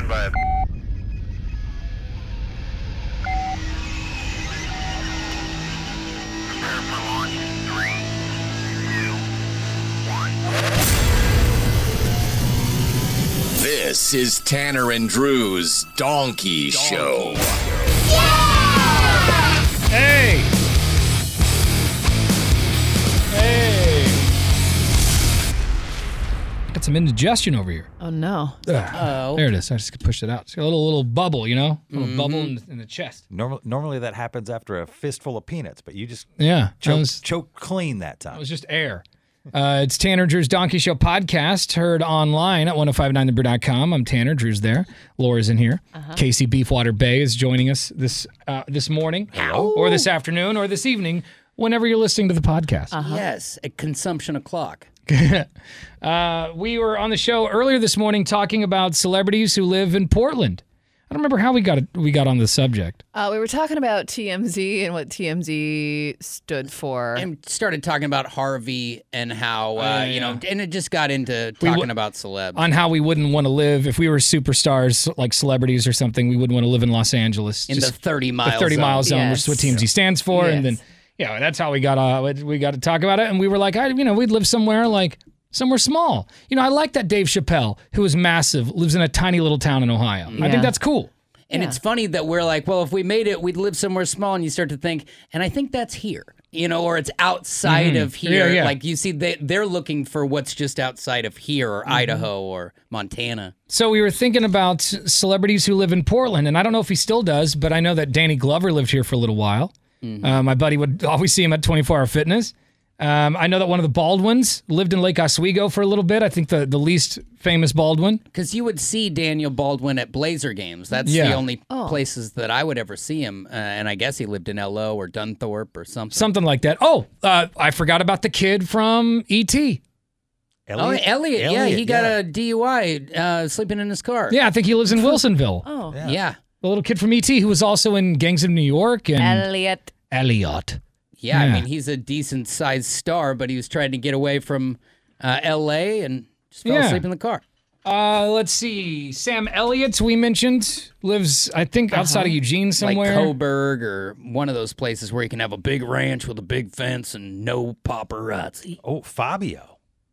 stand by. Prepare for launch. 3, 2, 1. This is Tanner and Drew's Donkey Show. Hey! Got some indigestion over here. Oh, no. Oh. There it is. I just pushed it out. It's got a little bubble, you know? A little bubble in the chest. Normally that happens after a fistful of peanuts, but you just choke clean that time. It was just air. It's Tanner Drew's Donkey Show podcast, heard online at 1059thebrew.com. I'm Tanner. Drew's there. Laura's in here. Casey Beefwater Bay is joining us this morning, or this afternoon, or this evening, whenever you're listening to the podcast. Yes, at consumption o'clock. We were on the show earlier this morning talking about celebrities who live in Portland. I don't remember how we got on the subject. We were talking about TMZ and what TMZ stood for. And started talking about Harvey and how, and it just got into talking about celebs. On how we wouldn't want to live, if we were superstars, like celebrities or something, we wouldn't want to live in Los Angeles. In the 30-mile zone. The 30-mile zone, which is what TMZ stands for. Yes. And then, that's how we got to talk about it. And we were like, we'd live somewhere small. I like that Dave Chappelle, who is massive, lives in a tiny little town in Ohio. I think that's cool. And it's funny that we're like, well, if we made it, we'd live somewhere small. And you start to think, and I think that's here, or it's outside of here. Yeah. Like you see, they're looking for what's just outside of here, or Idaho, or Montana. So we were thinking about celebrities who live in Portland. And I don't know if he still does, but I know that Danny Glover lived here for a little while. My buddy would always see him at 24 Hour Fitness. I know that one of the Baldwins lived in Lake Oswego for a little bit. I think the least famous Baldwin. Because you would see Daniel Baldwin at Blazer games. That's the only places that I would ever see him. And I guess he lived in LO or Dunthorpe or something. Something like that. Oh, I forgot about the kid from E.T. Elliot. Yeah, he got a DUI sleeping in his car. Yeah, I think he lives in Wilsonville. Yeah. The little kid from E.T. who was also in Gangs of New York. And Elliot. Yeah, I mean, he's a decent-sized star, but he was trying to get away from L.A. and just fell asleep in the car. Let's see. Sam Elliott, we mentioned, lives, I think, outside of Eugene somewhere. Like Coburg or one of those places where you can have a big ranch with a big fence and no paparazzi. Oh, Fabio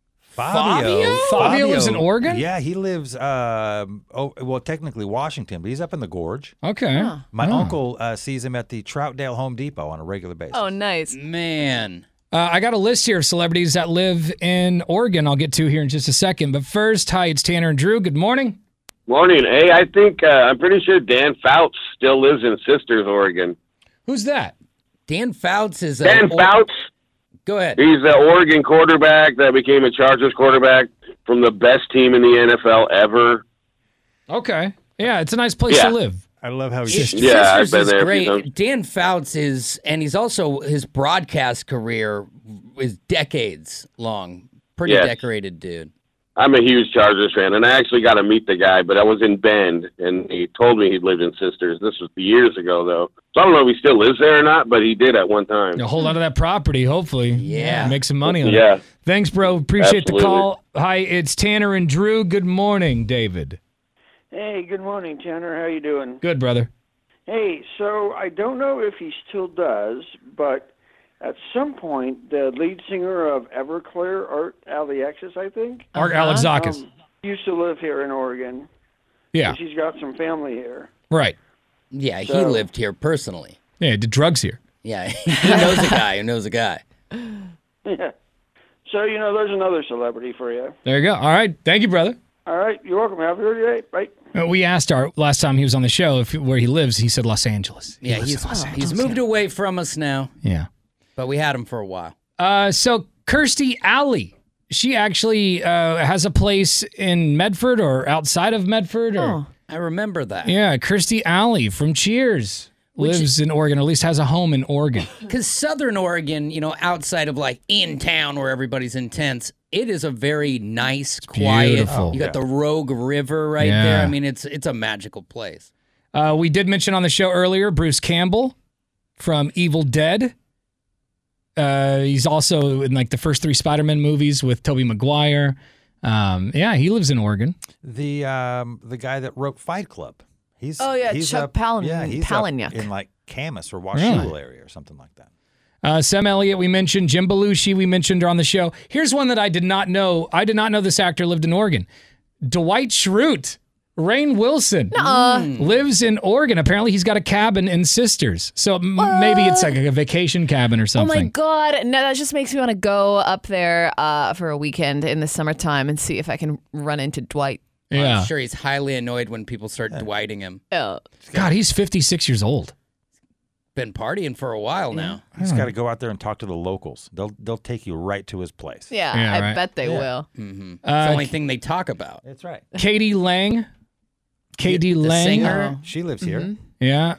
lives in Oregon? Yeah, he lives, technically Washington, but he's up in the Gorge. Okay. My uncle sees him at the Troutdale Home Depot on a regular basis. Oh, nice. Man. I got a list here of celebrities that live in Oregon I'll get to here in just a second. But first, hi, it's Tanner and Drew. Good morning. Morning. Hey, I think, I'm pretty sure Dan Fouts still lives in Sisters, Oregon. Who's that? Dan Fouts is Dan Fouts? Go ahead. He's the Oregon quarterback that became a Chargers quarterback from the best team in the NFL ever. Okay. Yeah, it's a nice place to live. I love how Sisters I've been is there. Great. Dan Fouts and he's also, his broadcast career is decades long. Pretty decorated dude. I'm a huge Chargers fan, and I actually got to meet the guy, but I was in Bend, and he told me he'd lived in Sisters. This was years ago, though. So I don't know if he still lives there or not, but he did at one time. A whole lot of that property, hopefully. Yeah. Make some money on it. Yeah. Thanks, bro. Appreciate Absolutely. the call. Hi, it's Tanner and Drew. Good morning, David. Hey, good morning, Tanner. How you doing? Good, brother. Hey, so I don't know if he still does, but at some point, the lead singer of Everclear, Art Alexakis, I think, Art Alexakis. used to live here in Oregon. Yeah. She's got some family here. Right. Yeah, he lived here personally. Yeah, he did drugs here. Yeah, he knows a guy who knows a guy. Yeah. So, there's another celebrity for you. There you go. All right. Thank you, brother. All right. You're welcome. Have a good day. Bye. We asked Art last time he was on the show where he lives. He said Los Angeles. Yeah, he's moved away from us now. Yeah. But we had him for a while. So Kirstie Alley, she actually has a place in Medford or outside of Medford. I remember that. Yeah, Kirstie Alley from Cheers lives in Oregon, or at least has a home in Oregon. Because Southern Oregon, outside of like in town where everybody's intense, it is a very nice, quiet. Beautiful. You got the Rogue River right there. I mean, it's a magical place. We did mention on the show earlier Bruce Campbell from Evil Dead. He's also in like the first 3 Spider-Man movies with Tobey Maguire. Yeah, he lives in Oregon. The guy that wrote Fight Club. He's Chuck Palahniuk. Yeah, he's up in like Camas or Washougal area or something like that. Sam Elliott, we mentioned. Jim Belushi, we mentioned on the show. Here's one that I did not know. I did not know this actor lived in Oregon. Dwight Schrute. Rainn Wilson lives in Oregon. Apparently, he's got a cabin in Sisters. So maybe it's like a vacation cabin or something. Oh, my God. No, that just makes me want to go up there for a weekend in the summertime and see if I can run into Dwight. Yeah. I'm sure he's highly annoyed when people start Dwighting him. Oh. God, he's 56 years old. Been partying for a while now. He's got to go out there and talk to the locals. They'll take you right to his place. Yeah, I bet they will. Mm-hmm. It's the only thing they talk about. That's right. Katie Lang. Katie Lang. Singer. She lives here. Yeah.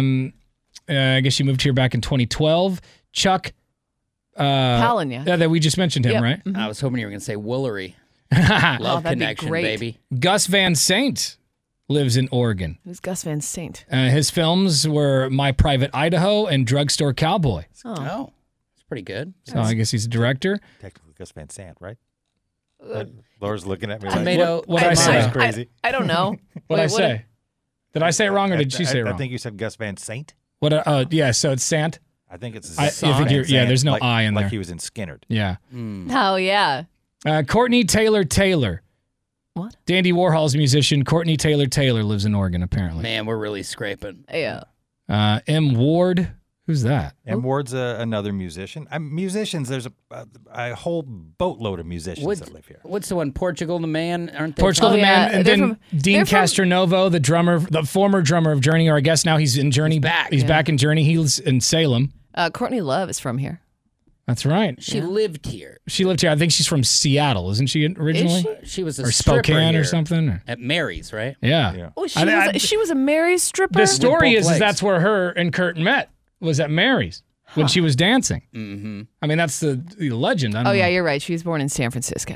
I guess she moved here back in 2012. Chuck Palahniuk. That we just mentioned him, right? I was hoping you were going to say Woolery. Love that'd be connection, great. baby. Gus Van Sant lives in Oregon. Who's Gus Van Sant? His films were My Private Idaho and Drugstore Cowboy. Oh, it's pretty good. So I guess he's a director. Technically Gus Van Sant, right? Laura's looking at me Tomato. What did I say? That's crazy. I don't know. What did I say? Did I say it wrong or did she say it wrong? I think you said Gus Van Sant. What? Yeah, so it's Sant. I think it's there's no I in there. Like he was in Skinnerd. Yeah. Oh, yeah. Courtney Taylor. What? Dandy Warhol's musician Courtney Taylor lives in Oregon, apparently. Man, we're really scraping. Yeah. M. Ward. Who's that? M. Ward's another musician. Musicians, there's a whole boatload of musicians that live here. What's the one? Portugal the Man? Aren't they? Portugal the Man. And then Dean Castronovo, the drummer, the former drummer of Journey, or I guess now he's in Journey. He's back. He's back in Journey. He's in Salem. Courtney Love is from here. That's right. She lived here. She lived here. I think she's from Seattle, isn't she originally? She was a or stripper Spokane here or something. At Mary's, right? Yeah. Oh, she was a Mary's stripper? The story is that's where her and Kurt met, was at Mary's when she was dancing. Mm-hmm. I mean, that's the legend. I don't know. Yeah, you're right. She was born in San Francisco.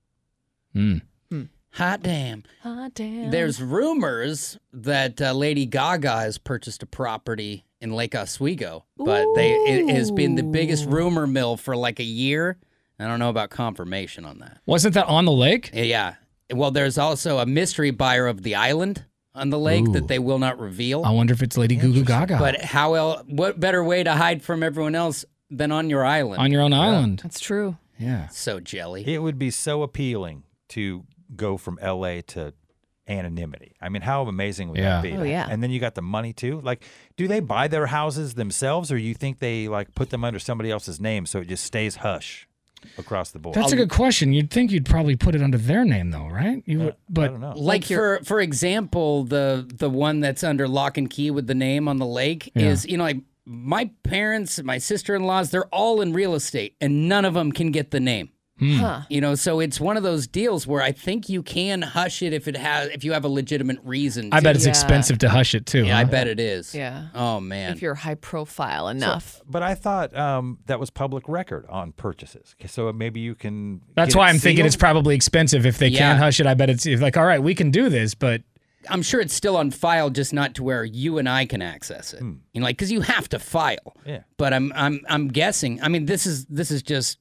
Hot damn. Hot damn. There's rumors that Lady Gaga has purchased a property in Lake Oswego, but it has been the biggest rumor mill for like a year. I don't know about confirmation on that. Wasn't that on the lake? Yeah. Well, there's also a mystery buyer of the island on the lake that they will not reveal. I wonder if it's Lady Goo Goo Gaga. But what better way to hide from everyone else than on your island? On your own island. That's true. Yeah. So jelly. It would be so appealing to go from L.A. to anonymity. I mean, how amazing would that be? Oh, yeah. And then you got the money, too. Like, do they buy their houses themselves, or you think they, like, put them under somebody else's name so it just stays hush across the board? That's a good question. You'd think you'd probably put it under their name, though, right? You would, but I don't know. Like for example, the one that's under lock and key with the name on the lake is, like my parents, my sister-in-laws, they're all in real estate, and none of them can get the name. Huh. So it's one of those deals where I think you can hush it if you have a legitimate reason. I bet it's expensive to hush it too. Yeah, I bet it is. Yeah. Oh man. If you're high profile enough. But I thought that was public record on purchases. So maybe you can. That's why I'm thinking it's probably expensive. If they can't hush it, I bet it's like, all right, we can do this, but I'm sure it's still on file, just not to where you and I can access it. Because you have to file. Yeah. But I'm guessing. I mean, this is just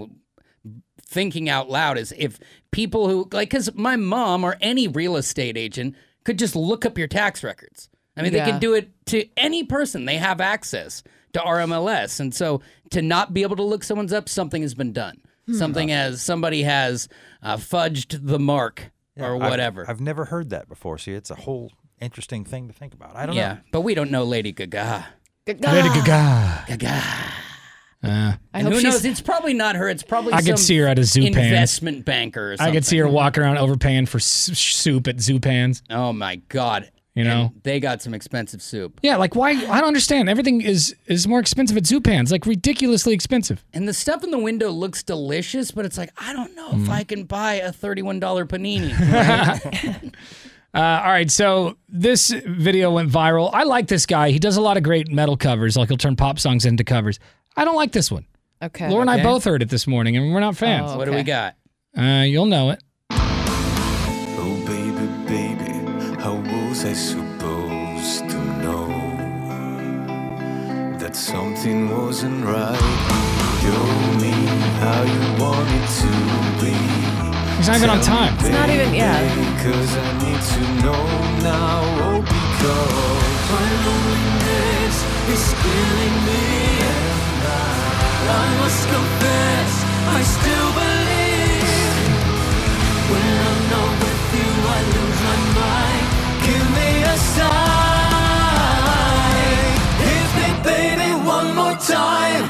thinking out loud is if people who because my mom or any real estate agent could just look up your tax records. I mean, they can do it to any person. They have access to RMLS. And so to not be able to look someone's up, something has been done. Somebody has fudged the mark or whatever. I've never heard that before. See, it's a whole interesting thing to think about. I don't know. Yeah, but we don't know Lady Gaga. Lady Gaga. Gaga. I and hope who knows? It's probably not her. It's probably I could see her at a Zoo Pans. investment banker or something. I could see her walking around overpaying for soup at Zoo Pans. Oh my God! And they got some expensive soup. Yeah, like why? I don't understand. Everything is more expensive at Zoo Pans, like ridiculously expensive. And the stuff in the window looks delicious, but it's like I don't know if I can buy a $31 panini. Right? All right, so this video went viral. I like this guy. He does a lot of great metal covers. Like he'll turn pop songs into covers. I don't like this one. Okay. Laura and I both heard it this morning, and we're not fans. What do we got? You'll know it. Oh, baby, baby, how was I supposed to know that something wasn't right? Show me how you want it to be. He's not even on time. It's not even, yeah. Because I need to know now. Oh, because my loneliness is killing me. And I must confess, I still believe. When I'm not with you, I lose my mind. Give me a sign. Hit me, baby, one more time.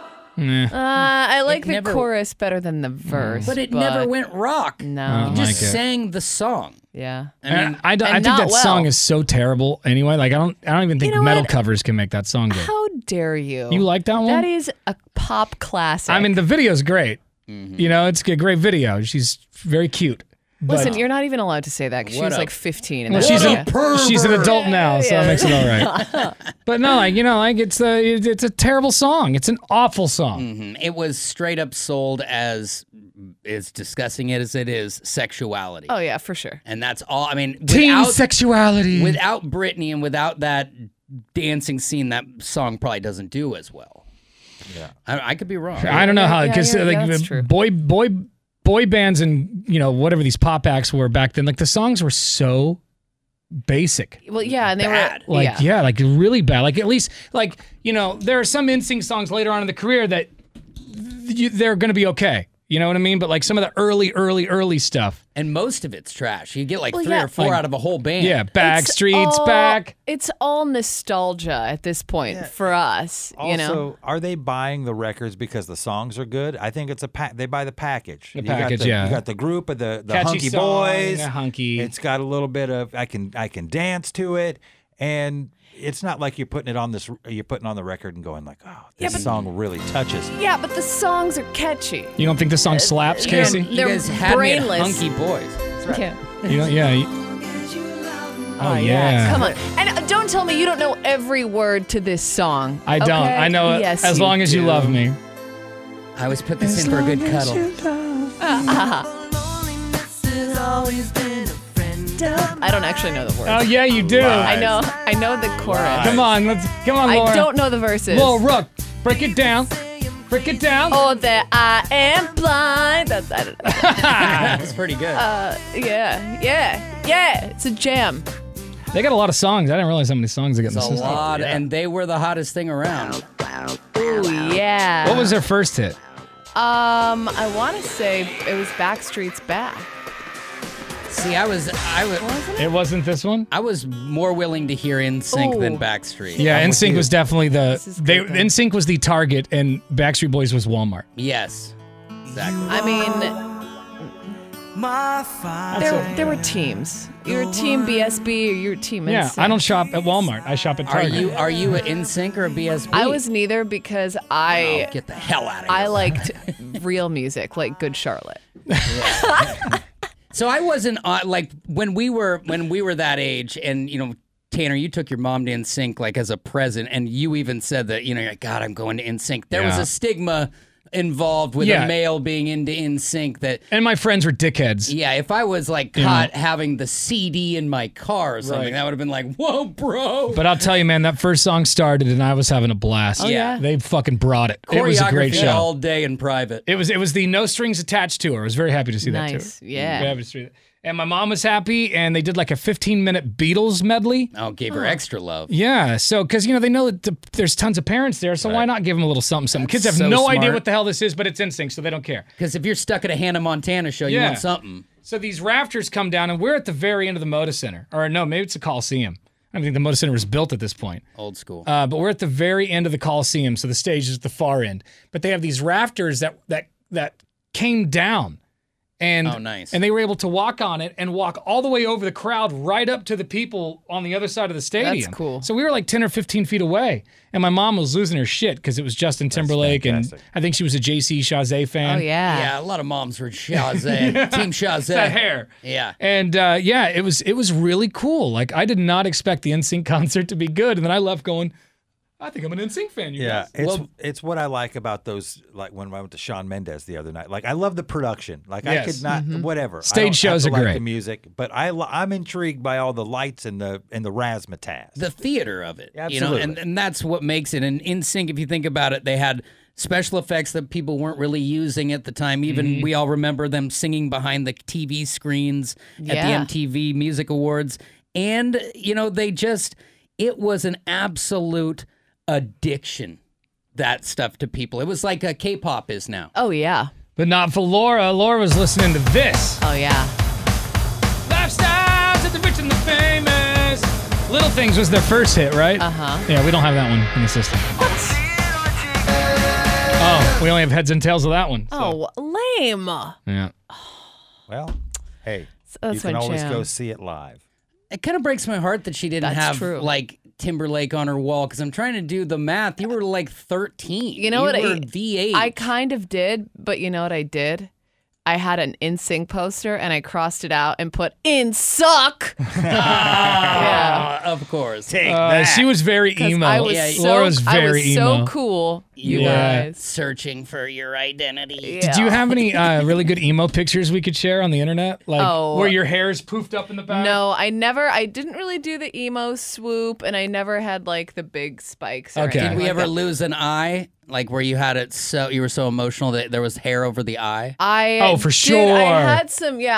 I like the never- chorus better than the verse. But it never went rock. No. He just like it. sang the song. Yeah. I mean, I think and that not well. song is so terrible anyway. Like I don't even think know metal what? covers can make that song good. How dare you? You like that one? That is a pop classic. I mean, the video's great. You know, it's a great video. She's very cute. But, Listen, you're not even allowed to say that because she What was a- like 15. In well, that video. she's an adult now, so Yeah. that makes it all right. But no, like it's a terrible song. It's an awful song. it was straight up sold as discussing it as it is sexuality. Oh yeah, for sure. And that's all. I mean, Teen without, sexuality. without Britney and without that dancing scene, that song probably doesn't do as well. Yeah. I could be wrong. I don't know how because that's true. boy bands and whatever these pop acts were back then, like the songs were so basic. Well, yeah, and they Bad. were Like like really bad. Like at least there are some NSYNC songs later on in the career that they're going to be okay. You know what I mean? But like some of the early stuff. And most of it's trash. You get like Well, 3 yeah. or 4 Like- out of a whole band. Yeah, Backstreet's all- back. It's all nostalgia at this point for us. Also, You know, are they buying the records because the songs are good? I think it's they buy the package. The package, yeah. You got the group of the Catchy hunky song, boys. the hunky. It's got a little bit of I can dance to it, and it's not like you're putting on the record and going like, oh, this song really touches. yeah, but the songs are catchy. You don't think the song slaps, they're- Casey? You They're guys had me at brainless. Hunky Boys. Yeah. You don't, yeah. Oh yeah. Come on. And don't tell me you don't know every word to this song. I don't. okay? I know it. Yes, As long as you do. love me. I always put this in for a good cuddle. I don't actually know the words. Oh yeah, you do. I know the chorus. Come on, Laura. I don't know the verses. Well, Rook, break it down. Break it down. Oh, that I am blind. I don't know. That's pretty good. Yeah. It's a jam. They got a lot of songs. I didn't realize how many songs they got in the It's a system. lot, and they were the hottest thing around. Ooh, yeah. What was their first hit? I want to say it was Backstreet's Back. See, I was It wasn't this one. I was more willing to hear NSYNC than Ooh. Backstreet. Yeah, I'm with NSYNC you. was definitely is good, though. NSYNC was the Target, and Backstreet Boys was Walmart. Yes, exactly. I mean, there were teams. You were Team BSB or you were Team NSYNC. Yeah, I don't shop at Walmart. I shop at Are Target. you a NSYNC or a BSB? I was neither because Oh, get the hell out of here. I liked real music, like Good Charlotte. So I wasn't like when we were that age, and Tanner, you took your mom to NSYNC like as a present, and you even said that you're like, God, I'm going to NSYNC. There was Yeah. a stigma involved with Yeah. a male being into NSYNC that. And my friends were dickheads. Yeah, if I was like caught having the CD in my car or something, Right. that would have been like, whoa, bro. But I'll tell you, man, that first song started, and I was having a blast. yeah? They fucking brought it. It was a great Choreography show. all day in private. It was the No Strings Attached tour. I was very happy to see that Nice, tour. yeah. Very happy to see that. And my mom was happy, and they did like a 15-minute Beatles medley. Oh, gave her extra love. Yeah, so because they know that there's tons of parents there, so why not give them a little something? Kids have so no idea smart. what the hell this is, but it's NSYNC, so they don't care. Because if you're stuck at a Hannah Montana show, you Yeah. want something. So these rafters come down, and we're at the very end of the Moda Center, or no, maybe it's a Coliseum. I don't think the Moda Center was built at this point. Old school. But we're at the very end of the Coliseum, so the stage is at the far end. But they have these rafters that came down. And, Oh, nice. And they were able to walk on it and walk all the way over the crowd right up to the people on the other side of the stadium. That's cool. So we were like 10 or 15 feet away. And my mom was losing her shit because it was Justin Timberlake. And fantastic. I think she was a JC Chazé fan. Oh, yeah. Yeah, a lot of moms were Chazé. Team Chazé. That hair. Yeah. And it was really cool. Like I did not expect the NSYNC concert to be good. And then I left going, I think I'm an NSYNC fan, you Yeah, guys. it's what I like about those. Like when I went to Shawn Mendes the other night. Like I love the production. Like I Yes. could not whatever. Stage I don't shows have to are like great. the music, but I'm intrigued by all the lights and the razzmatazz. The theater of it. Absolutely. And that's what makes it. And NSYNC, if you think about it, they had special effects that people weren't really using at the time. Even we all remember them singing behind the TV screens at Yeah. the MTV Music Awards. And, you know, it was an absolute addiction, that stuff to people. It was like a K-pop is now. Oh, yeah. But not for Laura. Laura was listening to this. Oh, yeah. Lifestyles of the rich and the famous. Little Things was their first hit, right? Uh-huh. Yeah, we don't have that one in the system. Oh, we only have heads and tails of that one. So. Oh, lame. Yeah. Well, hey, That's you can my always jam. go see it live. It kind of breaks my heart that she didn't That's have true. like Timberlake on her wall, because I'm trying to do the math. You were like 13. You know what? You were the age. I kind of did, but you know what I did? I had an NSYNC poster and I crossed it out and put "in suck." Yeah. Of course. Take that. She was very 'Cause emo. I was Laura was very emo. so cool. You Yeah. guys. Searching for your identity. Did you have any really good emo pictures we could share on the internet? Like Oh. where your hair is poofed up in the back? No, I didn't really do the emo swoop, and I never had like the big spikes. Or Okay. anything Did we like ever that. lose an eye? Like where you had it you were so emotional that there was hair over the eye? Oh, for sure. I had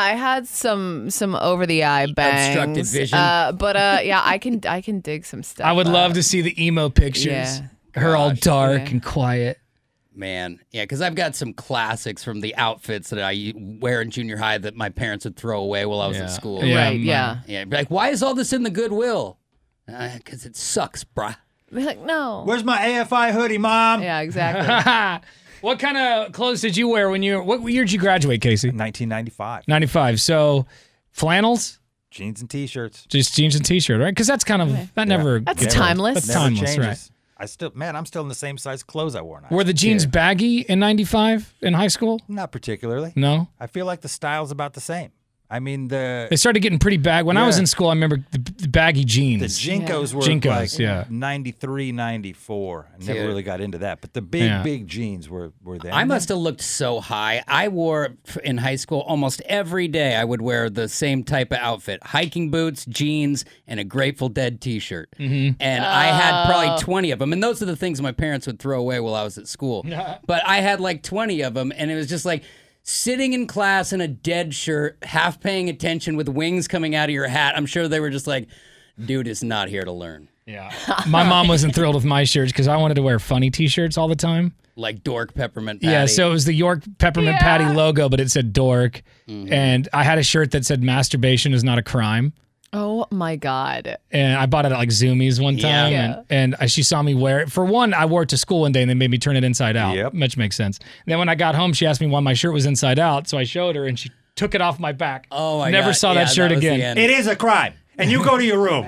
some over the eye bangs. Obstructed vision. But yeah, I can dig some stuff. I would love to see the emo pictures. Yeah. Her all dark yeah. and quiet. Man, yeah, because I've got some classics from the outfits that I wear in junior high that my parents would throw away while I was Yeah. at school. Yeah. Right, yeah. Yeah, be like, why is all this in the Goodwill? Because it sucks, bruh. Be like, no. Where's my AFI hoodie, Mom? Yeah, exactly. What kind of clothes did you wear what year did you graduate, Casey? 1995. 95. So flannels, Jeans and T-shirts. just jeans and t-shirt, right? Because that's kind of, that never. That's gets- timeless. That's Never timeless, changes. right? I'm still in the same size clothes I wore in high Were the jeans baggy in 95 in high school? school. Not particularly. No? I feel like the style's about the same. I mean, the They started getting pretty bag. When I was Yeah. in school, I remember the baggy jeans. Jinkos were Jinkos, like yeah. 93, 94. I never Dude. really got into that. But the big jeans were there. I must have looked so high. I wore in high school almost every day. I would wear the same type of outfit: hiking boots, jeans, and a Grateful Dead T-shirt. And I had probably 20 of them. And those are the things my parents would throw away while I was at school. But I had like 20 of them, and it was just like sitting in class in a Dead shirt, half paying attention with wings coming out of your hat. I'm sure they were just like, "Dude is not here to learn." Yeah. My mom wasn't thrilled with my shirts because I wanted to wear funny t-shirts all the time. Like Dork Peppermint Patty. Yeah, so it was the York Peppermint Patty logo, but it said dork. And I had a shirt that said masturbation is not a crime. Oh my God. And I bought it at like Zoomies one time. Yeah. And she saw me wear it. For one, I wore it to school one day and they made me turn it inside out. Yep. Which makes sense. And then when I got home, she asked me why my shirt was inside out. So I showed her and she took it off my back. Oh my Never God. saw Yeah, that shirt was the again. end. It is a crime. And you go to your room.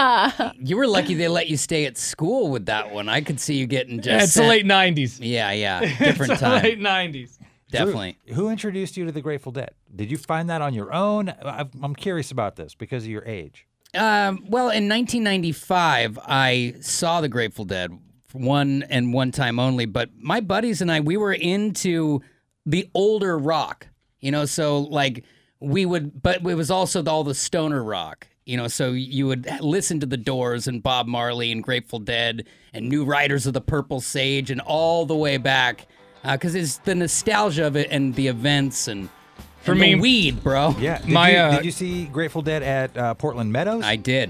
You were lucky they let you stay at school with that one. I could see you getting just Yeah, it's the sent- late 90s. Yeah, different It's the time. late 90s. Definitely. Who introduced you to the Grateful Dead? Did you find that on your own? I'm curious about this because of your age. Well, in 1995, I saw the Grateful Dead one time only, but my buddies and I, we were into the older rock, so like but it was also all the stoner rock, so you would listen to the Doors and Bob Marley and Grateful Dead and New Riders of the Purple Sage and all the way back, because it's the nostalgia of it and the events and For the me- weed, bro. Yeah. Did you see Grateful Dead at Portland Meadows? I did.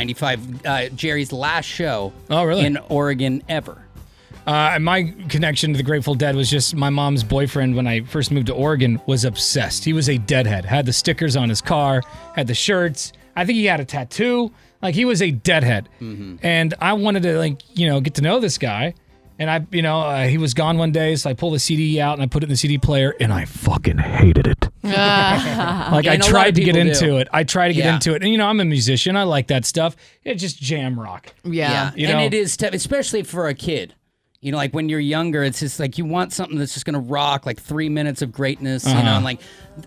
95, Jerry's last show Oh, really? in Oregon ever. My connection to the Grateful Dead was just my mom's boyfriend when I first moved to Oregon was obsessed. He was a Deadhead. Had the stickers on his car, had the shirts. I think he had a tattoo. Like he was a Deadhead. And I wanted to get to know this guy. And he was gone one day, so I pulled the CD out and I put it in the CD player, and I fucking hated it. Like Yeah, I and a lot tried of to get people into do. it. I tried to get Yeah. into it, and I'm a musician. I like that stuff. It's just jam rock. Yeah. You and know- it is tough, especially for a kid. Like when you're younger, it's just like you want something that's just going to rock, like 3 minutes of greatness, and like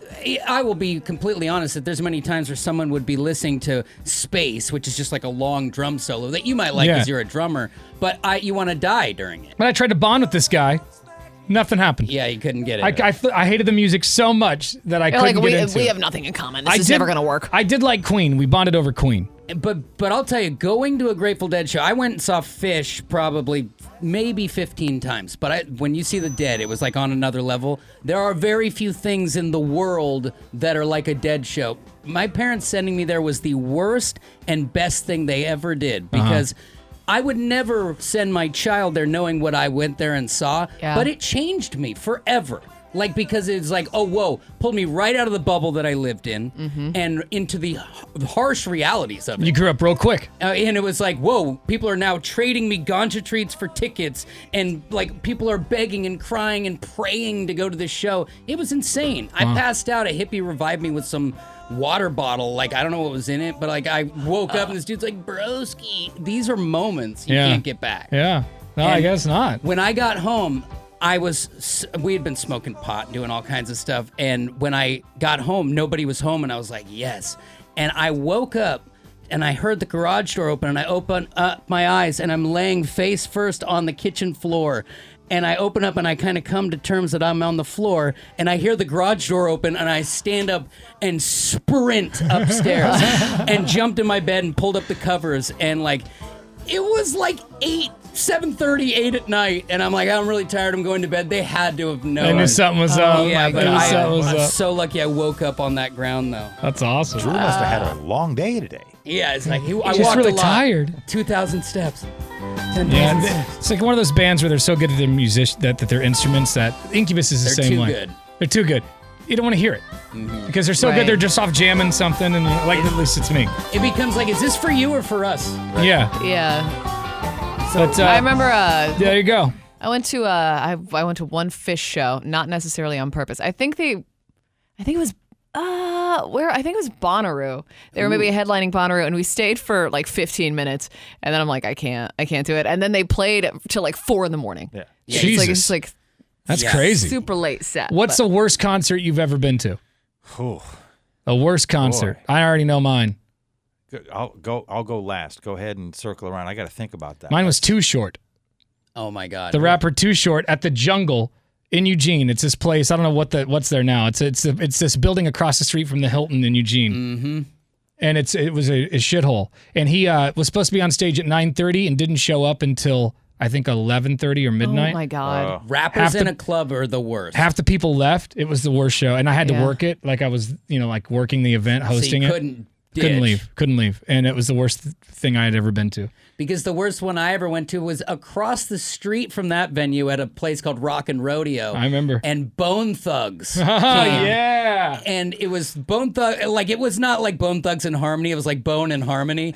I will be completely honest that there's many times where someone would be listening to Space, which is just like a long drum solo that you might like Yeah. because you're a drummer, but you want to die during it. But I tried to bond with this guy, Nothing happened. Yeah, you couldn't get it. I hated the music so much that I You're couldn't like, get into we it. have nothing in common. This is never going to work. I did like Queen. We bonded over Queen. But I'll tell you, going to a Grateful Dead show, I went and saw Fish probably maybe 15 times. But when you see the Dead, it was like on another level. There are very few things in the world that are like a Dead show. My parents sending me there was the worst and best thing they ever did because I would never send my child there knowing what I went there and saw. Yeah. But it changed me forever. Like, because it's like, oh, whoa, pulled me right out of the bubble that I lived in and into the harsh realities of it. You grew up real quick. And it was like, whoa, people are now trading me ganja treats for tickets. And, like, people are begging and crying and praying to go to this show. It was insane. I passed out. A hippie revived me with some water bottle. Like, I don't know what was in it, but, like, I woke up and this dude's like, broski. These are moments you can't get back. Yeah. No, I And guess not. When I got home, we had been smoking pot and doing all kinds of stuff. And when I got home, nobody was home. And I was like, yes. And I woke up and I heard the garage door open and I opened up my eyes and I'm laying face first on the kitchen floor. And I open up and I kind of come to terms that I'm on the floor and I hear the garage door open and I stand up and sprint upstairs and jumped in my bed and pulled up the covers and like, it was like 7:30, 8 at night, and I'm like, I'm really tired. I'm going to bed. They had to have known. I knew something was up. Yeah, but I knew something was I'm up. so lucky I woke up on that ground, though. That's awesome. Drew must have had a long day today. Yeah, it's like I just walked really a lot. tired. 2,000 steps. 10,000 Yeah, steps. it's like one of those bands where they're so good at their that their instruments that Incubus is the They're same too way. good. They're too good. You don't want to hear it because they're so Right. good. They're just off jamming something, and like at least it's me. It becomes like, is this for you or for us? Yeah, Yeah. but I remember there you go. I went to I went to one Fish show, not necessarily on purpose. I think it was it was Bonnaroo. They were maybe headlining Bonnaroo, and we stayed for like 15 minutes, and then I'm like, I can't do it. And then they played till like 4 a.m. Yeah. Jesus. It's like That's Yeah. crazy. super late set. What's but- the worst concert you've ever been to? Whew. The worst concert. I already know mine. I'll go last. Go ahead and circle around. I got to think about that. Mine was Too Short. Oh my God. The rapper Too Short at the Jungle in Eugene. It's this place. I don't know what's there now. It's this building across the street from the Hilton in Eugene. Mm-hmm. And it was a shithole. And he was supposed to be on stage at 9:30 and didn't show up until I think 11:30 or midnight. Oh my God. Rappers Half in the- a club are the worst. Half the people left. It was the worst show, and I had to Yeah. work it. Like I was, like working the event, So hosting you it. couldn't Couldn't leave, and it was the worst thing I had ever been to. Because the worst one I ever went to was across the street from that venue at a place called Rock and Rodeo. I remember. And Bone Thugs Oh came. yeah. And it was Bone Thug, like it was not like Bone Thugs and Harmony. It was like Bone and Harmony.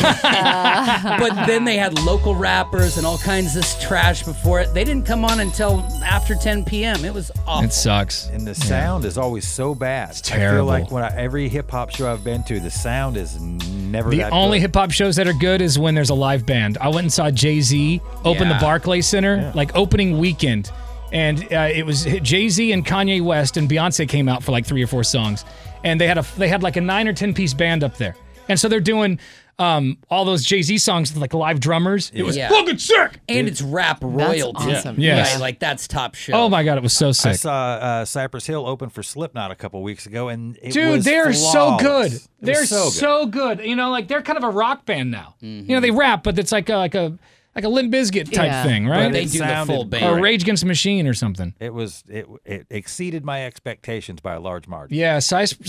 But then they had local rappers and all kinds of this trash before it. They didn't come on until after 10 p.m. It was awful. It sucks. And the sound is always so bad. It's terrible. I feel like every hip hop show I've been to, the sound is never The that only good. hip hop shows that are good is when there's a live band. I went and saw Jay-Z open the Yeah. Barclays Center, like opening weekend. And it was Jay-Z and Kanye West and Beyonce came out for like 3 or 4 songs. And they had like a 9 or 10 piece band up there. And so they're doing all those Jay-Z songs with like live drummers. It was Yeah. fucking sick. And it's rap royalty. awesome. Yes. Right, like that's top show. Oh my God, it was so I sick. saw Cypress Hill open for Slipknot a couple weeks ago, and it Dude, was they're so good. flawless. It was They're so good. good. You know, like they're kind of a rock band now. You know, they rap, but it's like a Limp Bizkit type Yeah. thing, right? But They it do the sounded full band. Or great. Rage Against the Machine or something. It exceeded my expectations by a large margin. Yeah,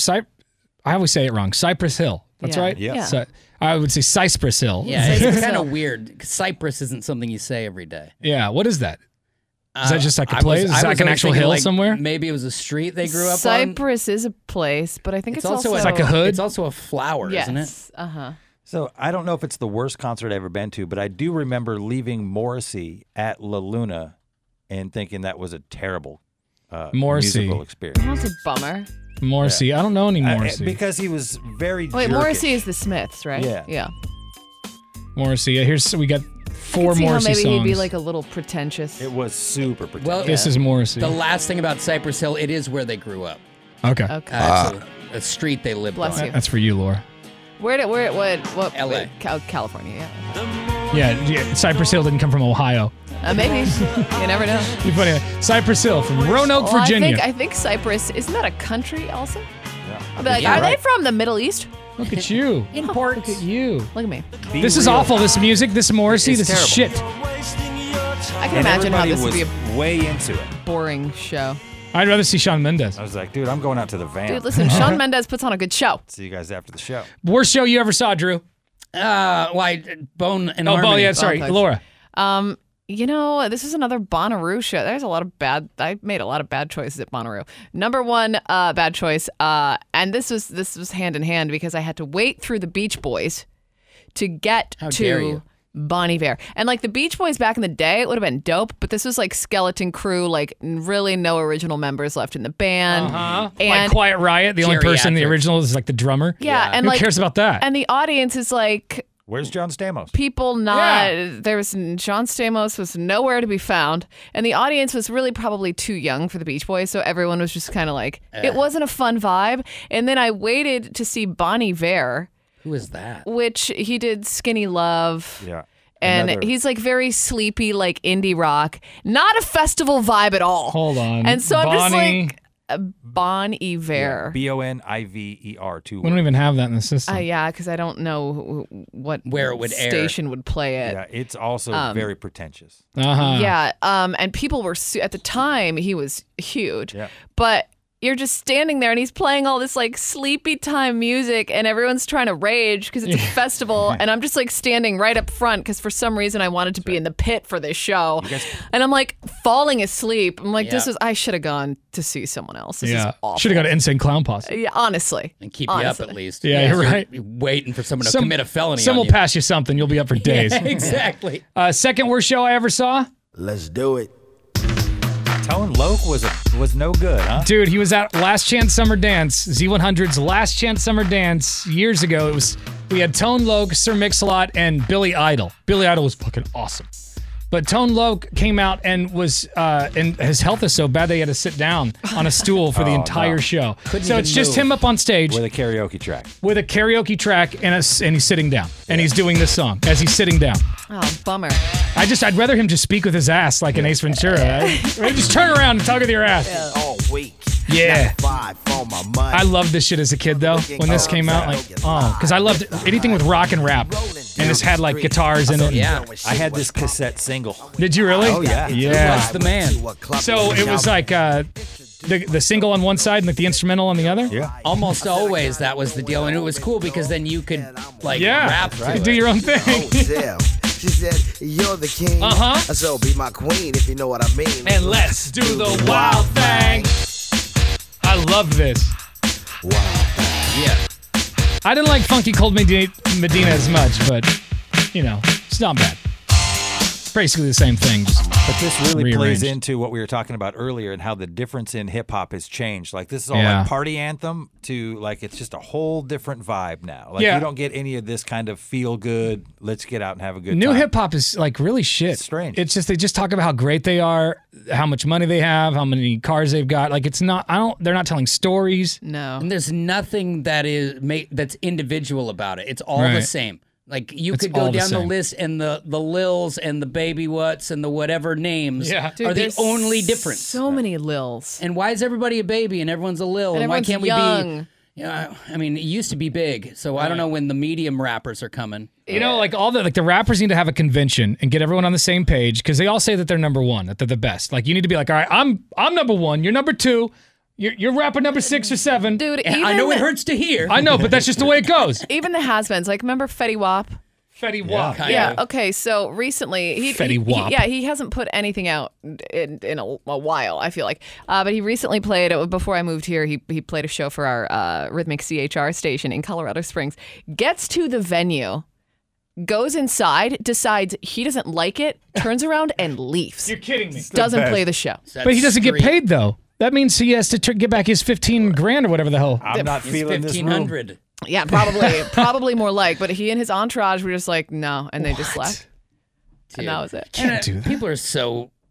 I always say it wrong. Cypress Hill. That's Yeah. right. Yeah. I would say Cypress Hill. Yeah, it's kind of weird. Cypress isn't something you say every day. Yeah. What is that? Is that just like a I place? was- Is I that was like an always actual thinking, hill like, somewhere? Maybe it was a street they grew up on. Cypress is a place, but I think it's, also It's like a hood? It's also a flower, Yes. isn't it? Uh-huh. So I don't know if it's the worst concert I've ever been to, but I do remember leaving Morrissey at La Luna and thinking that was a terrible Morrissey. musical experience. That's a bummer. Morrissey. I don't know any Morrissey. Because he was very Wait, jerkish. Morrissey is the Smiths, right? Yeah. Yeah. Morrissey. We got I 4 could see Morrissey how maybe songs. he'd be like a little pretentious. It was super pretentious. Well, This is Morrissey. The last thing about Cypress Hill, it is where they grew up. Okay. Okay. It's a street they lived Bless on. you. That's for you, Laura. What? LA. California, yeah. Yeah, Cypress Hill didn't come from Ohio. Maybe. You never know. You funny. Cypress Hill from Roanoke, Well, Virginia. I think Cyprus, isn't that a country also? Yeah. I'll be like, Yeah, are right. they from the Middle East? Look at you. Imports. Look at you. Look at me. This is awful. This music, this Morrissey, It's this is terrible. shit. I can And imagine how everybody this would was be a way into it. boring show. I'd rather see Shawn Mendes. I was like, dude, I'm going out to the van. Dude, listen, Shawn Mendes puts on a good show. See you guys after the show. Worst show you ever saw, Drew? Bone and Oh, Harmony. yeah, sorry, Bone Laura. You know, this is another Bonnaroo show. There's a lot of I made a lot of bad choices at Bonnaroo. Number one bad choice, and this was hand in hand because I had to wait through the Beach Boys to get How dare to you. Bon Iver. And like the Beach Boys back in the day, it would have been dope, but this was like Skeleton Crew, like really no original members left in the band. Like And Quiet Riot, the only person in the Geriatric. original is like the drummer. yeah, and Who like cares about that? and the audience is like Where's John Stamos? people not there was John Stamos was nowhere to be found, and the audience was really probably too young for the Beach Boys, so everyone was just kind of like it wasn't a fun vibe. And then I waited to see Bon Iver, Who is that? which he did Skinny Love. Yeah. And Another- he's like very sleepy, like indie rock, not a festival vibe at all. Hold on. And so I'm just Bonnie- like Bon Iver. Boniver. 2 we don't even have that in the system. Yeah, because I don't know Where it would air. station would play it. Yeah, it's also very pretentious. Uh-huh. Yeah, and people were at the time he was huge, Yeah. but you're just standing there and he's playing all this like sleepy time music and everyone's trying to rage because it's a festival and I'm just like standing right up front because for some reason I wanted to be in the pit for this show and I'm like falling asleep. I'm like, I should have gone to see someone else. This is Yeah. awful. Should have got an Insane Clown Posse. Yeah, honestly. And keep you up Honestly. at least. Yeah, you're right. You're waiting for someone to commit a felony Someone on will pass you something. You'll be up for days. you. Exactly. Second worst show I ever saw? Let's do it. Tone Loc was no good, huh? Dude, he was at Last Chance Summer Dance, Z100's Last Chance Summer Dance years ago. We had Tone Loc, Sir Mix-a-Lot, and Billy Idol. Billy Idol was fucking awesome. But Tone Loc came out and was, and his health is so bad they had to sit down on a stool for the entire show. So even it's just move. him up on stage With a karaoke track. with a karaoke track and he's sitting down. And he's doing this song as he's sitting down. Oh, bummer. I'd rather him just speak with his ass like an Ace Ventura. Right? Just turn around and talk with your ass. All week. Yeah. 5 for my money. I loved this shit as a kid though. When this came out, like, because I loved anything with rock and rap, and this had like guitars in it. Yeah. I had this cassette single. Did you really? Oh, yeah. Yeah. That's the man. So it was like the single on one side and like the instrumental on the other. Yeah. Almost always that was the deal. And it was cool because then you could like rap to Do it. your own thing. Hotel. She said, you're the king. Uh-huh. So be my queen if you know what I mean. And let's do the wild thing. I love this. Yeah. I didn't like Funky Cold Medina as much, but you know, it's not bad. It's basically the same thing. Just But this really plays rearranged. into what we were talking about earlier and how the difference in hip hop has changed. Like this is all Yeah. like party anthem to like it's just a whole different vibe now. Like Yeah. you don't get any of this kind of feel good, let's get out and have a good New time. hip hop is like really shit. It's strange. It's just they just talk about how great they are, how much money they have, how many cars they've got. Like it's not. They're not telling stories. No. And there's nothing that is that's individual about it. It's all the Right. same. Like you It's could go all the down the same. list and the Lils and the Baby Whats and the whatever names Yeah. Dude, are the there's only difference. So many Lils. And why is everybody a baby and everyone's a Lil? And And why everyone's can't we young. be? Yeah, I mean, it used to be big, so I don't know when the medium rappers are coming. You know, like the rappers need to have a convention and get everyone on the same page because they all say that they're number one, that they're the best. Like you need to be like, all right, I'm number one, you're number two, you're rapping number 6 or 7. Dude, And even, I know it hurts to hear. I know, but that's just the way it goes. even the has-beens, like remember Fetty Wap? Fetty Wap. kind Yeah. of. Okay. So recently, Fetty Wap. he hasn't put anything out in a while. I feel like, but he recently played. Before I moved here, he played a show for our Rhythmic CHR station in Colorado Springs. Gets to the venue, goes inside, decides he doesn't like it, turns around and leaves. You're kidding me. Doesn't play the show. But he doesn't get paid though. That means he has to get back his 15 grand or whatever the hell. I'm not It's feeling this room. 1,500. Yeah, probably more like. But he and his entourage were just like, no, and they just left. And that was it. Can't do that. People are so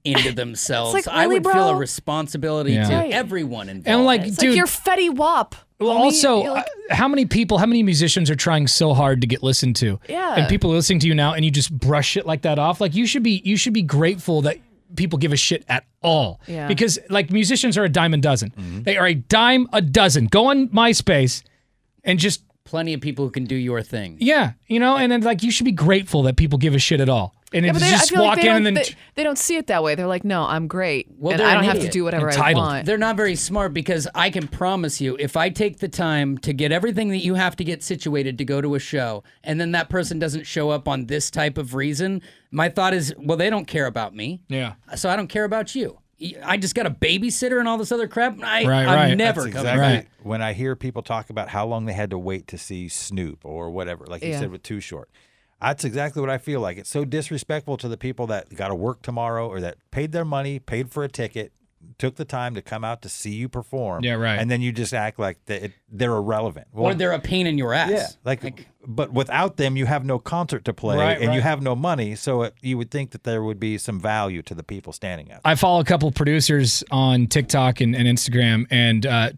into themselves. It's like, I really, would feel a bro? responsibility Yeah. to Right. everyone involved. And like, It's dude, like you're Fetty Wap. well, homie. also, You're like, how many musicians are trying so hard to get listened to? Yeah. And people are listening to you now, and you just brush shit like that off. Like you should be grateful that people give a shit at all. Yeah. Because like musicians are a dime a dozen. They are a dime a dozen. Go on MySpace and just plenty of people who can do your thing. yeah, and then like you should be grateful that people give a shit at all. And yeah, it's but I just feel walk like in and then they don't see it that way. They're like, no, I'm great, Well, and they're I don't an have to idiot. do whatever I Entitled. want. They're not very smart because I can promise you, if I take the time to get everything that you have to get situated to go to a show, and then that person doesn't show up on this type of reason, my thought is, well, they don't care about me, yeah. so I don't care about you. I just got a babysitter and all this other crap. Right. I'm never That's coming. exactly Right. when I hear people talk about how long they had to wait to see Snoop or whatever, like you Yeah. said with Too Short. That's exactly what I feel like. It's so disrespectful to the people that got to work tomorrow or that paid their money, paid for a ticket, took the time to come out to see you perform. Yeah, right. And then you just act like they're irrelevant. Well, Or they're a pain in your ass. yeah, but without them, you have no concert to play Right, and you right. have no money. So you would think that there would be some value to the people standing out. I follow a couple producers on TikTok and Instagram, and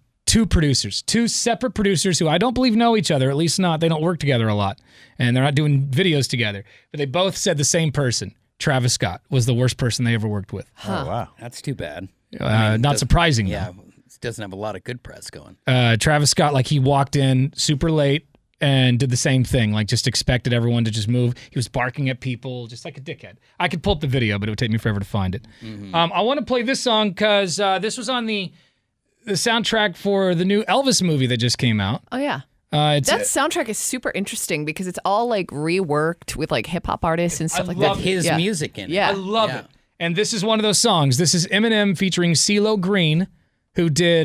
two separate producers who I don't believe know each other, at least not. They don't work together a lot, and they're not doing videos together. But they both said the same person. Travis Scott was the worst person they ever worked with. Oh, wow. That's too bad. Not surprising, though. Yeah, it doesn't have a lot of good press going. Travis Scott, like he walked in super late and did the same thing, like just expected everyone to just move. He was barking at people just like a dickhead. I could pull up the video, but it would take me forever to find it. I want to play this song because this was on the soundtrack for the new Elvis movie that just came out. Oh yeah. It's That soundtrack is super interesting because it's all like reworked with like hip hop artists and stuff like love that. His Yeah. music in it. Yeah. I love Yeah. it. And this is one of those songs. This is Eminem featuring CeeLo Green, who did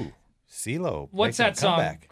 CeeLo. what's making a that song? comeback.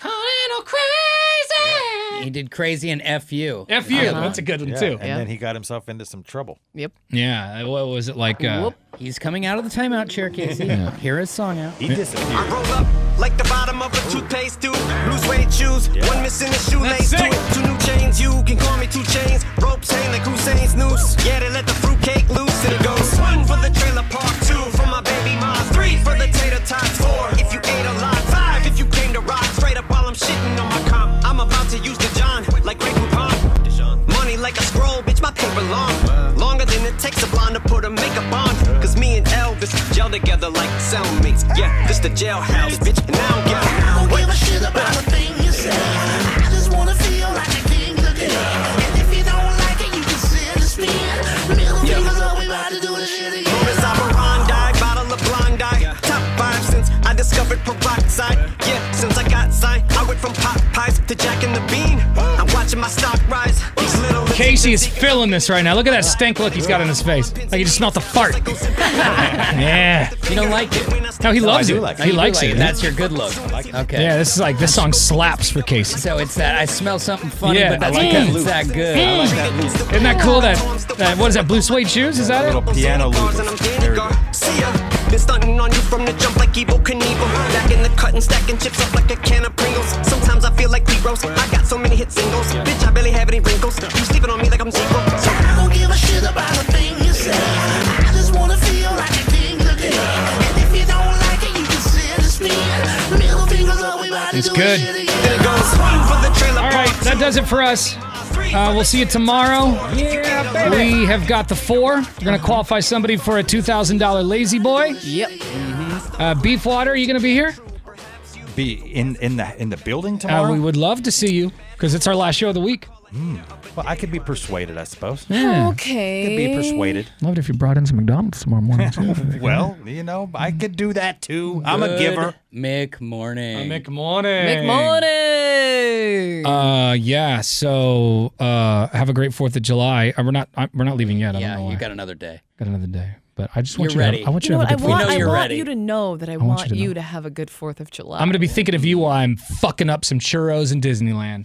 He did Crazy and F.U. F you. That's a good one Yeah, too. and then he got himself into some trouble. Yep. Yeah. What was it like? He's coming out of the timeout chair, Casey. Hear his song out. He disappeared. Roll up like the bottom of a toothpaste tube. Blue suede shoes, one missing a shoelace to it. 2 new chains, you can call me 2 chains. Ropes hang like Hussein's noose. Yeah, they let the fruitcake loose and it goes 1 for the trailer park, 2 for my baby mom, 3 for the tater tots, 4 if you ate a lot, 5 if you came to rock. Straight up while I'm shitting on my comp. I'm about to use the John like Grey Poupon. Money like a scroll, bitch, my paper long. Longer than it takes a blonde to put a makeup on. Cause me and Elvis gel together like cellmates. Yeah, this the jailhouse, bitch, and I don't give a shit about a thing you say. I just wanna feel like a king again. And if you don't like it, you can sit and spin. Middle fingers up, we about to do this shit again. Bonus operandi, bottle of blonde eye. Top 5 since I discovered peroxide. Yeah, since I got signed, I went from pot pies to Jack and the Bean. I'm watching my stock rise. These little Casey is feeling this right now. Look at that stank look he's got on his face. Like he just smelled the fart. Yeah. You don't like it. No, he loves do it. like it. He You likes like it. That's your good look. Okay. Yeah, this song slaps for Casey. So it's that I smell something funny, Yeah, but that's I like because that it's that good. I like that loop. Isn't that cool? That what is that? Blue suede shoes? Is that Little it? piano loop. Very good. See ya. Been stunting on you from the jump like Evel Knievel. Back in the cut and stacking chips up like a can of Pringles. Sometimes I feel like P-Rose. I got so many hit singles. Bitch, I barely have any wrinkles. You sleeping on me like I'm Zico. So I don't give a shit about a thing you say. I just wanna feel like a king again. And if you don't like it, you can sit and spin. Middle fingers up, we about to It's do good. this shit again. Then it goes 1 for the trailer All right, that does it for us. We'll see you tomorrow. Yeah, baby. We have got the 4. We're gonna qualify somebody for a $2,000 Lazy Boy. Yep. Beefwater, are you gonna be here? Be in the building tomorrow? We would love to see you because it's our last show of the week. Well, I could be persuaded, I suppose. Yeah. Okay. Could be persuaded. Loved if you brought in some McDonald's tomorrow morning too. Well, I could do that too. I'm a giver. Mick Morning. Mick Morning. McMorning. Yeah. So, have a great 4th of July. We're not leaving yet. I don't Yeah, know why. you got another day. Got another day. But I just want You're you ready. to. I want you, You know to what? have a good 4th. know I you're want ready. you to know that I want want you to you know. to have a good 4th of July. I'm gonna be thinking of you while I'm fucking up some churros in Disneyland.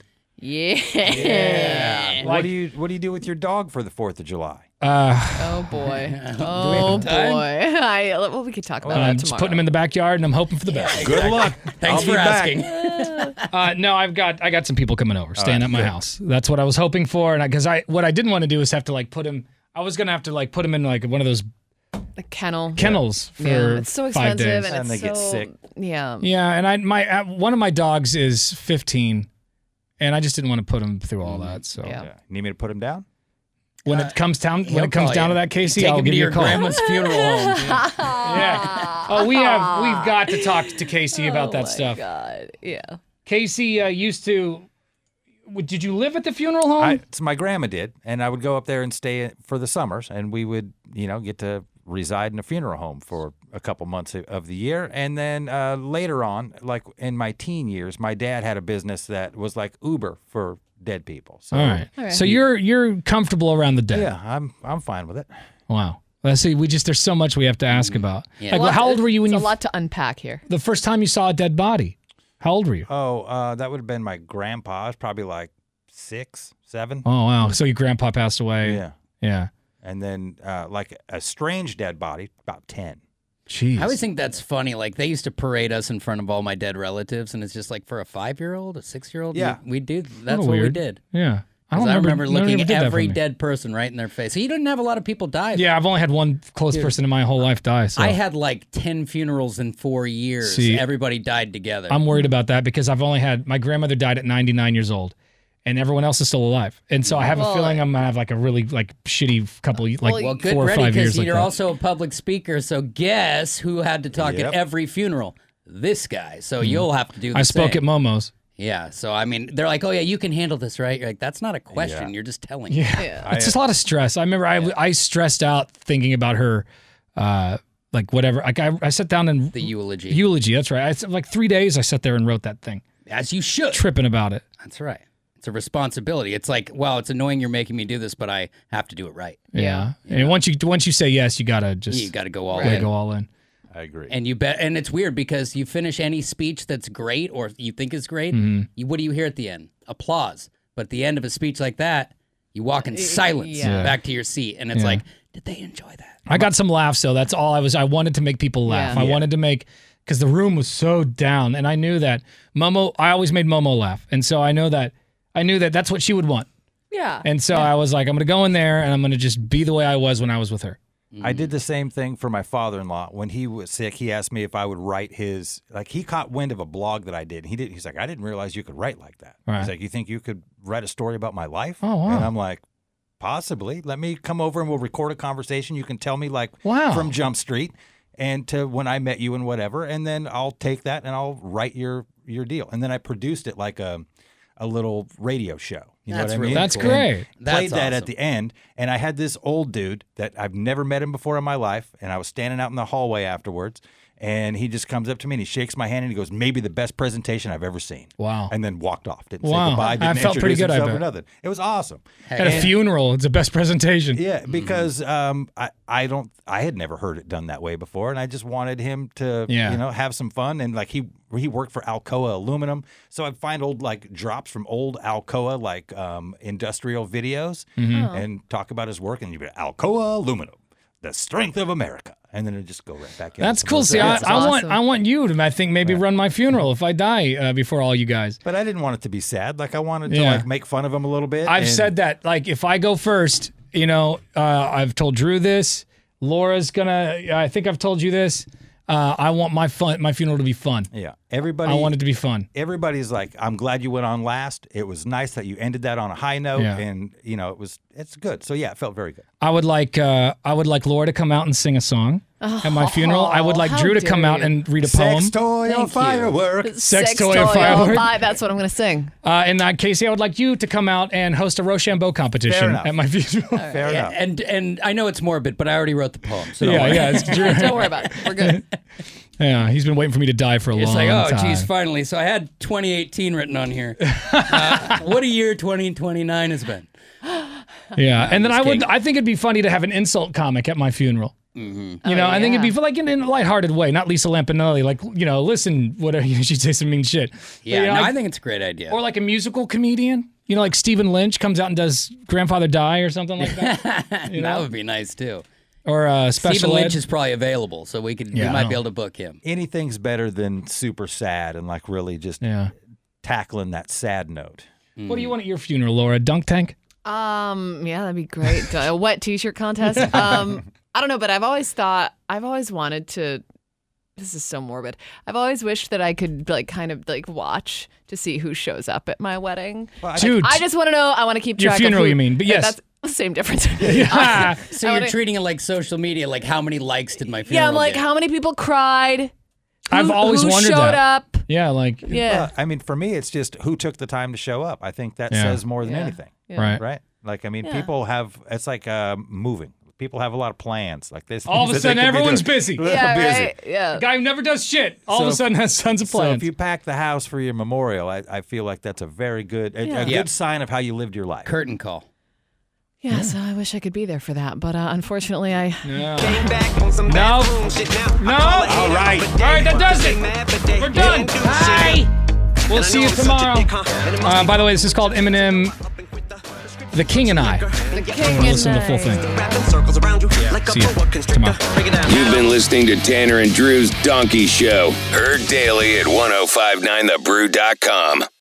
Yeah. What do you do with your dog for the 4th of July? Oh boy. Oh boy. Well, we could talk about that I'm tomorrow. just putting him in the backyard, and I'm hoping for the best. Good luck. Thanks I'll for be back. asking. No, I got some people coming over, staying at my house. That's what I was hoping for, and because what I didn't want to do is have to like put him. I was gonna have to like put him in like one of those The kennel. kennels for Yeah, it's so 5 expensive, days. and And it's they get so, sick. Yeah. Yeah, and one of my dogs is 15, and I just didn't want to put him through all that. So Yeah. Need me to put him down? when it comes down He'll down call to you. that, Casey, Take I'll him give to you your a call. grandma's funeral home. Yeah. Oh, we've got to talk to Casey about that stuff. God. Yeah. Casey used to. Did you live at the funeral home? So my grandma did, and I would go up there and stay for the summers, and we would, get to reside in a funeral home for a couple months of the year. And then later on, like in my teen years, my dad had a business that was like Uber for dead people. So, All right. So you're comfortable around the dead. yeah, I'm fine with it. Wow. Let's see. There's so much we have to ask about. Yeah. Like, how old were you when There's you a lot to unpack here. the first time you saw a dead body? How old were you? Oh, that would have been my grandpa. I was probably like 6, 7. Oh wow. So your grandpa passed away. Yeah. Yeah. And then like a strange dead body, about 10. Jeez. I always think that's funny. Like they used to parade us in front of all my dead relatives, and it's just like for a 5-year-old, a 6-year-old. Yeah. we did. That's Kinda what we weird. did. Yeah. I 'Cause I remember no one looking ever did that every for me. dead person right in their face. So you didn't have a lot of people die. Yeah, I've only had one close person in my whole life die. So I had like 10 funerals in 4 years. See, Everybody died together. I'm worried about that because I've only had my grandmother died at 99 years old, and everyone else is still alive. And so I have a feeling I'm gonna have like a really shitty couple well, good 4 or ready 5 years. because Like you're that. also a public speaker. So guess who had to talk Yep. at every funeral? This guy. So you'll have to do the I spoke same. at Momo's. Yeah. So I mean, they're like, "Oh yeah, you can handle this, right?" You're like, "That's not a question. Yeah. You're just telling." Yeah, it's just a lot of stress. I remember I stressed out thinking about her, like whatever. Like I sat down and The eulogy. eulogy. That's right. I said, like 3 days. I sat there and wrote that thing, As you should. tripping about it. That's right. It's a responsibility. It's like, well, it's annoying you're making me do this, but I have to do it right. Yeah. And once you say yes, you gotta just You got to go all gotta in. go all in. I agree. And you bet. And it's weird because you finish any speech that's great or you think is great. Mm-hmm. What do you hear at the end? Applause. But at the end of a speech like that, you walk in silence Yeah. back to your seat, and it's Yeah. like, did they enjoy that? I got some laughs though. That's all I wanted to make people laugh. Yeah. I wanted to make because the room was so down, and I knew that Momo. I always made Momo laugh, and so I knew that that's what she would want. Yeah. And so I was like, I'm gonna go in there and I'm gonna just be the way I was when I was with her. I did the same thing for my father-in-law. When he was sick, he asked me if I would write he caught wind of a blog that I did. He's like, I didn't realize you could write like that. Right. He's like, you think you could write a story about my life? Oh, wow. And I'm like, possibly. Let me come over and we'll record a conversation. You can tell me Wow. from Jump Street and to when I met you and whatever. And then I'll take that and I'll write your deal. And then I produced it like a little radio show. You know That's what I really mean? That's cool. great. That's Played that at awesome. the end, and I had this old dude that I've never met him before in my life, and I was standing out in the hallway afterwards, and he just comes up to me and he shakes my hand and he goes, "Maybe the best presentation I've ever seen." Wow. And then walked off. Didn't Wow. say goodbye. Didn't I felt pretty introduce good, I himself or bet. nothing. It was awesome. At a funeral, it's the best presentation. Yeah, because I had never heard it done that way before, and I just wanted him to have some fun. And like he worked for Alcoa Aluminum, so I'd find old like drops from old Alcoa like industrial videos and talk about his work, and you'd be like, Alcoa Aluminum, the strength of America, and then it'd just go right back in. That's cool. See, That's awesome. I want you to, I think, maybe run my funeral if I die before all you guys. But I didn't want it to be sad. Like I wanted to Yeah. like make fun of him a little bit. I've and- said that, like, if I go first, I've told Drew this. Laura's I think I've told you this. I want my funeral to be fun. Yeah, everybody. I want it to be fun. Everybody's like, I'm glad you went on last. It was nice that you ended that on a high note, Yeah. and it's good. So yeah, it felt very good. I would like Laura to come out and sing a song at my funeral. I would like how Drew to dare come out you. and read a poem. Sex toy Thank or you. fireworks. Sex toy or firework. That's what I'm going to sing. And Casey, I would like you to come out and host a Rochambeau competition enough. at my funeral. Fair enough. And I know it's morbid, but I already wrote the poem. So don't Yeah, worry. yeah, it's Drew. Don't worry about it. We're good. Yeah, he's been waiting for me to die for a It's long like, oh, time. geez, finally. So I had 2018 written on here. What a year 2029 has been. Yeah, and then just kidding. I think it'd be funny to have an insult comic at my funeral. Mm-hmm. You know, I think it'd yeah. be like in a lighthearted way, not Lisa Lampanelli. Like, listen, whatever, she'd say some mean shit. Yeah, But, no, like- I think it's a great idea. or like a musical comedian. Like Stephen Lynch comes out and does Grandfather Die or something like that. That would be nice, too. Or special Stephen Lynch ed. is probably available, so we Yeah, I might know. be able to book him. Anything's better than super sad and like really just Yeah. tackling that sad note. What do you want at your funeral, Laura? Dunk tank? Yeah, that'd be great. A wet t-shirt contest. I don't know, but I've always wanted to. This is so morbid. I've always wished that I could kind of watch to see who shows up at my wedding. Well, Dude, I just want to know. I want to keep your track funeral, of who, you mean? But yes, that's the same difference. Yeah. So you're treating it like social media, like how many likes did my funeral Yeah, I'm like, get? how many people cried? I've always who wondered showed that. up? Yeah, like Yeah. I mean, for me, it's just who took the time to show up. I think that says more than anything. Yeah. right. Like, I mean, Yeah. people have. It's like moving. People have a lot of plans. Like this. All of a sudden, everyone's busy. Yeah, busy. right? Yeah. A guy who never does shit all of a sudden has tons of So plans. if you pack the house for your memorial, I feel like that's a very good, a Yeah. good sign of how you lived your life. Curtain call. Yeah, so I wish I could be there for that, but unfortunately, I. No. Came back on some No. bathroom shit now. No. All right. All right, that does it. We're done. Bye. We'll see you tomorrow. By the way, this is called Eminem, The King and I. The King I'm gonna listen to the full thing. See you tomorrow. You've been listening to Tanner and Drew's Donkey Show. Heard daily at 1059thebrew.com.